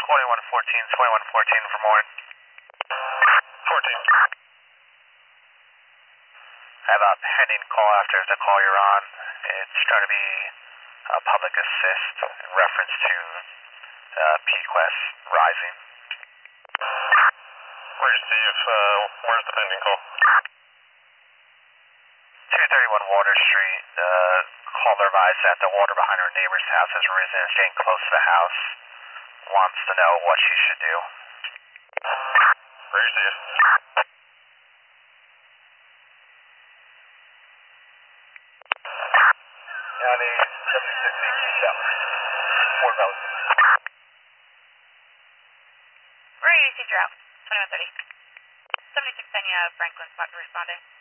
2114 for more. 14. I have a pending call after the call you're on. It's going to be a public assist in reference to PQuest rising. Roger, Steve. Where's the pending call? 231 Water Street. Caller advised that the water behind her neighbor's house has risen and is getting close to the house. Wants to know what she should do. Roger, Steve. County 76 South. Fort Valley. Where are you, Cedar out? 2130. 7610, Franklin, spot responding.